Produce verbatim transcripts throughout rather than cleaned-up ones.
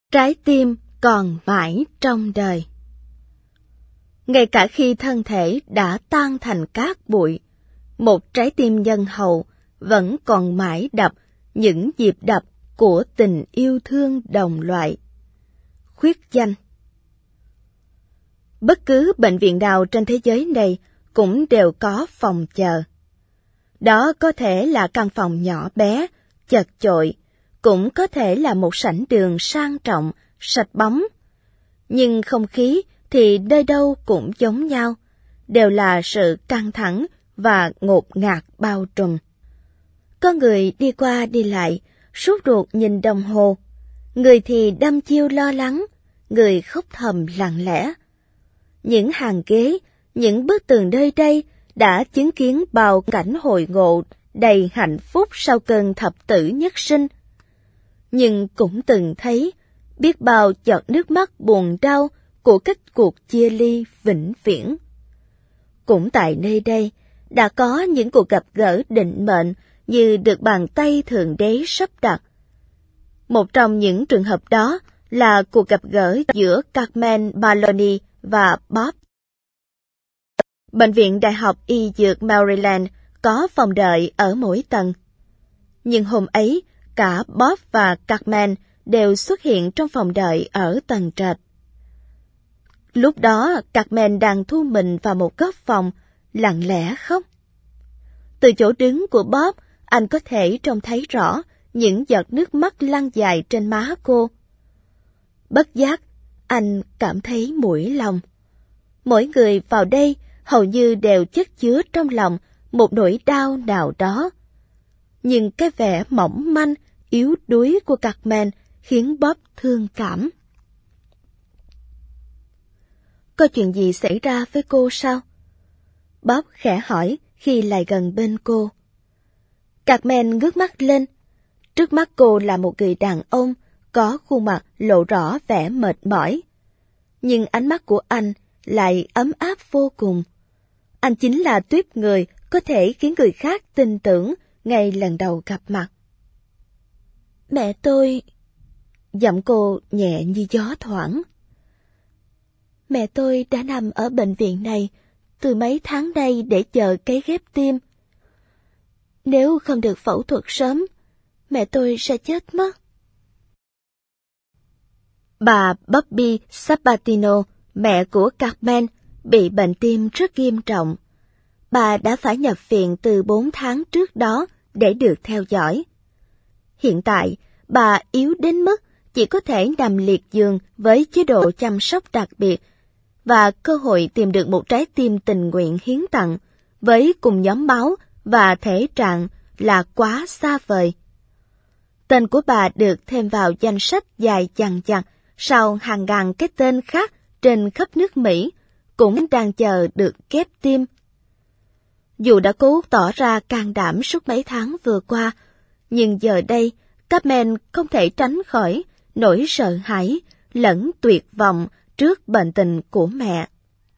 Trái tim còn mãi trong đời. Ngay cả khi thân thể đã tan thành cát bụi, một trái tim nhân hậu vẫn còn mãi đập những nhịp đập của tình yêu thương đồng loại. Khuyết danh. Bất cứ bệnh viện nào trên thế giới này cũng đều có phòng chờ. Đó có thể là căn phòng nhỏ bé, chật chội, cũng có thể là một sảnh đường sang trọng, sạch bóng. Nhưng không khí thì nơi đâu cũng giống nhau, đều là sự căng thẳng và ngột ngạt bao trùm. Có người đi qua đi lại, sốt ruột nhìn đồng hồ, người thì đăm chiêu lo lắng, người khóc thầm lặng lẽ. Những hàng ghế, những bức tường nơi đây đã chứng kiến bao cảnh hội ngộ đầy hạnh phúc sau cơn thập tử nhất sinh. Nhưng cũng từng thấy biết bao giọt nước mắt buồn đau của kết cuộc chia ly vĩnh viễn. Cũng tại nơi đây đã có những cuộc gặp gỡ định mệnh như được bàn tay Thượng Đế sắp đặt. Một trong những trường hợp đó là cuộc gặp gỡ giữa Carmen Maloney và Bob. Bệnh viện Đại học Y Dược Maryland có phòng đợi ở mỗi tầng. Nhưng hôm ấy, cả Bob và Carmen đều xuất hiện trong phòng đợi ở tầng trệt. Lúc đó, Carmen đang thu mình vào một góc phòng, lặng lẽ khóc. Từ chỗ đứng của Bob, anh có thể trông thấy rõ những giọt nước mắt lăn dài trên má cô. Bất giác, anh cảm thấy mũi lòng. Mỗi người vào đây hầu như đều chất chứa trong lòng một nỗi đau nào đó. Nhưng cái vẻ mỏng manh, yếu đuối của Carmen khiến Bob thương cảm. Có chuyện gì xảy ra với cô sao? Bob khẽ hỏi khi lại gần bên cô. Carmen ngước mắt lên. Trước mắt cô là một người đàn ông có khuôn mặt lộ rõ vẻ mệt mỏi. Nhưng ánh mắt của anh lại ấm áp vô cùng. Anh chính là tuýp người có thể khiến người khác tin tưởng ngay lần đầu gặp mặt. Mẹ tôi... Giọng cô nhẹ như gió thoảng. Mẹ tôi đã nằm ở bệnh viện này từ mấy tháng nay để chờ cấy ghép tim. Nếu không được phẫu thuật sớm, mẹ tôi sẽ chết mất. Bà Bobby Sabatino, mẹ của Carmen, bị bệnh tim rất nghiêm trọng. Bà đã phải nhập viện từ bốn tháng trước đó để được theo dõi. Hiện tại, bà yếu đến mức chỉ có thể nằm liệt giường với chế độ chăm sóc đặc biệt, và cơ hội tìm được một trái tim tình nguyện hiến tặng với cùng nhóm máu và thể trạng là quá xa vời. Tên của bà được thêm vào danh sách dài dằng dặc sau hàng ngàn cái tên khác trên khắp nước Mỹ cũng đang chờ được ghép tim. Dù đã cố tỏ ra can đảm suốt mấy tháng vừa qua, nhưng giờ đây Carmen không thể tránh khỏi nỗi sợ hãi lẫn tuyệt vọng trước bệnh tình của mẹ.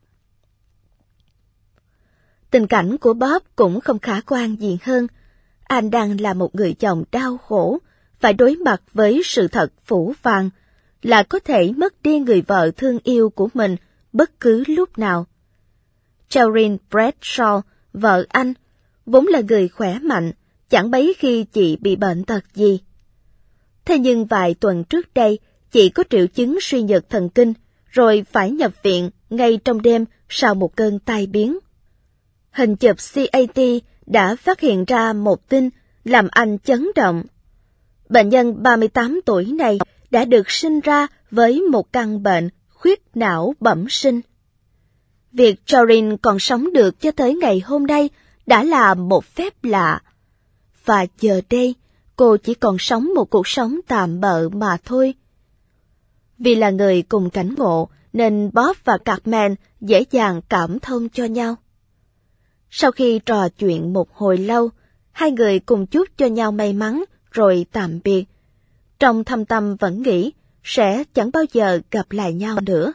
Tình cảnh của Bob cũng không khả quan gì hơn. Anh đang là một người chồng đau khổ, phải đối mặt với sự thật phũ phàng là có thể mất đi người vợ thương yêu của mình bất cứ lúc nào. Cheryl Bradshaw, vợ anh, vốn là người khỏe mạnh, chẳng mấy khi chị bị bệnh tật gì. Thế nhưng vài tuần trước đây, chị có triệu chứng suy nhược thần kinh, rồi phải nhập viện ngay trong đêm sau một cơn tai biến. Hình chụp xê a tê đã phát hiện ra một tin làm anh chấn động. Bệnh nhân ba mươi tám tuổi này đã được sinh ra với một căn bệnh khuyết não bẩm sinh. Việc Jorin còn sống được cho tới ngày hôm nay đã là một phép lạ. Và giờ đây, cô chỉ còn sống một cuộc sống tạm bợ mà thôi. Vì là người cùng cảnh ngộ, nên Bob và Carmen dễ dàng cảm thông cho nhau. Sau khi trò chuyện một hồi lâu, hai người cùng chúc cho nhau may mắn rồi tạm biệt. Trong thâm tâm vẫn nghĩ sẽ chẳng bao giờ gặp lại nhau nữa.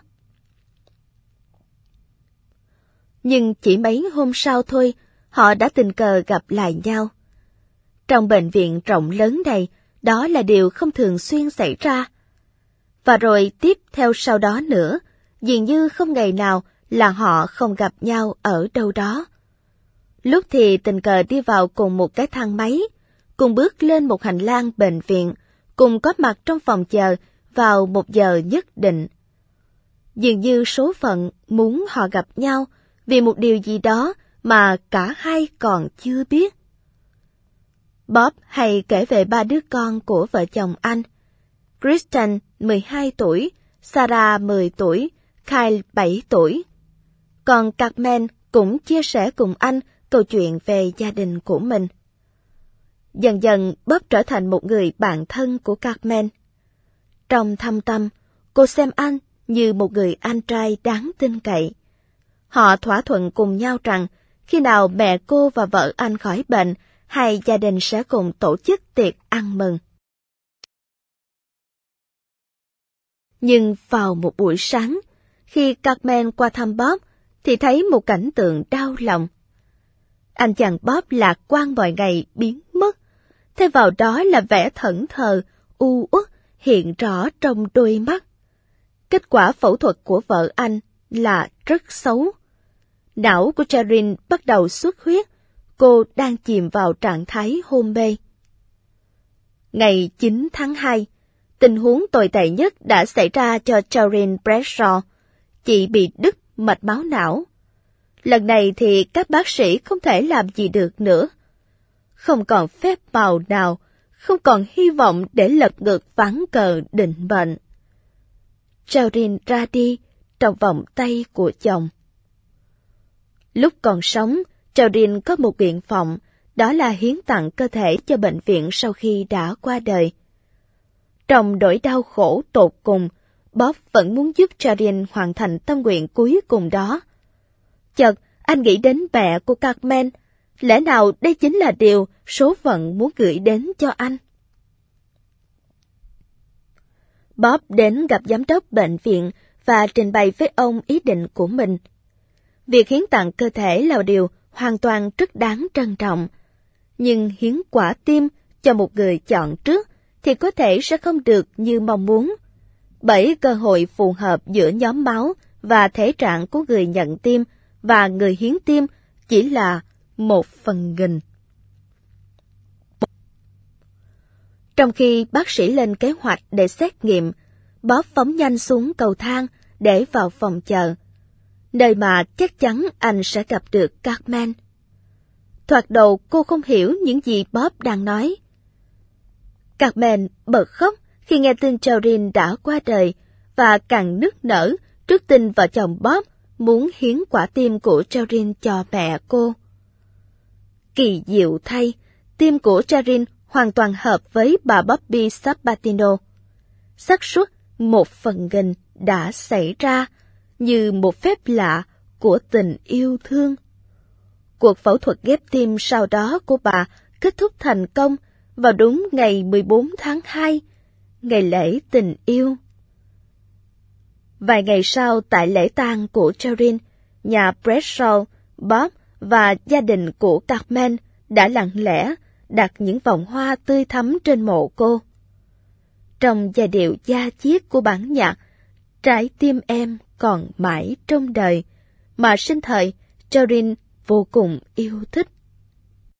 Nhưng chỉ mấy hôm sau thôi, họ đã tình cờ gặp lại nhau. Trong bệnh viện rộng lớn này, đó là điều không thường xuyên xảy ra. Và rồi tiếp theo sau đó nữa, dường như không ngày nào là họ không gặp nhau ở đâu đó. Lúc thì tình cờ đi vào cùng một cái thang máy, cùng bước lên một hành lang bệnh viện, cùng có mặt trong phòng chờ vào một giờ nhất định. Dường như số phận muốn họ gặp nhau vì một điều gì đó mà cả hai còn chưa biết. Bob hay kể về ba đứa con của vợ chồng anh. Kristen, mười hai tuổi, Sarah, mười tuổi, Kyle, bảy tuổi. Còn Carmen cũng chia sẻ cùng anh câu chuyện về gia đình của mình. Dần dần, Bob trở thành một người bạn thân của Carmen. Trong thâm tâm, cô xem anh như một người anh trai đáng tin cậy. Họ thỏa thuận cùng nhau rằng khi nào mẹ cô và vợ anh khỏi bệnh, hai gia đình sẽ cùng tổ chức tiệc ăn mừng. Nhưng vào một buổi sáng, khi Carmen qua thăm Bob, thì thấy một cảnh tượng đau lòng. Anh chàng Bob lạc quan mọi ngày biến mất, thay vào đó là vẻ thẫn thờ, u uất hiện rõ trong đôi mắt. Kết quả phẫu thuật của vợ anh là rất xấu. Não của Cheryl bắt đầu xuất huyết, cô đang chìm vào trạng thái hôn mê. Ngày chín tháng hai, tình huống tồi tệ nhất đã xảy ra cho Cheryl Bradshaw. Chị bị đứt mạch máu não. Lần này thì các bác sĩ không thể làm gì được nữa. Không còn phép màu nào, không còn hy vọng để lật ngược ván cờ định mệnh. Cheryl ra đi trong vòng tay của chồng. Lúc còn sống, Cheryl có một nguyện vọng, đó là hiến tặng cơ thể cho bệnh viện sau khi đã qua đời. Trong nỗi đau khổ tột cùng, Bob vẫn muốn giúp Cheryl hoàn thành tâm nguyện cuối cùng đó. Chợt, anh nghĩ đến mẹ của Carmen, lẽ nào đây chính là điều số phận muốn gửi đến cho anh? Bob đến gặp giám đốc bệnh viện và trình bày với ông ý định của mình. Việc hiến tặng cơ thể là điều hoàn toàn rất đáng trân trọng, nhưng hiến quả tim cho một người chọn trước thì có thể sẽ không được như mong muốn, bởi cơ hội phù hợp giữa nhóm máu và thể trạng của người nhận tim và người hiến tim chỉ là một phần nghìn. Trong khi bác sĩ lên kế hoạch để xét nghiệm, Bob phóng nhanh xuống cầu thang để vào phòng chờ, nơi mà chắc chắn anh sẽ gặp được Carmen. Thoạt đầu cô không hiểu những gì Bob đang nói. Carmen bật khóc khi nghe tin Cheryl đã qua đời và càng nức nở trước tin vợ chồng Bob muốn hiến quả tim của Cheryl cho mẹ cô. Kỳ diệu thay, tim của Cheryl hoàn toàn hợp với bà Bobby Sabatino. xác suất một phần nghìn đã xảy ra như một phép lạ của tình yêu thương. Cuộc phẫu thuật ghép tim sau đó của bà kết thúc thành công vào đúng ngày mười bốn tháng hai, ngày lễ tình yêu. Vài ngày sau tại lễ tang của Cheryl, nhà Bradshaw, Bob và gia đình của Carmen đã lặng lẽ đặt những vòng hoa tươi thắm trên mộ cô. Trong giai điệu da diết của bản nhạc Trái tim em còn mãi trong đời mà sinh thời Cheryl vô cùng yêu thích.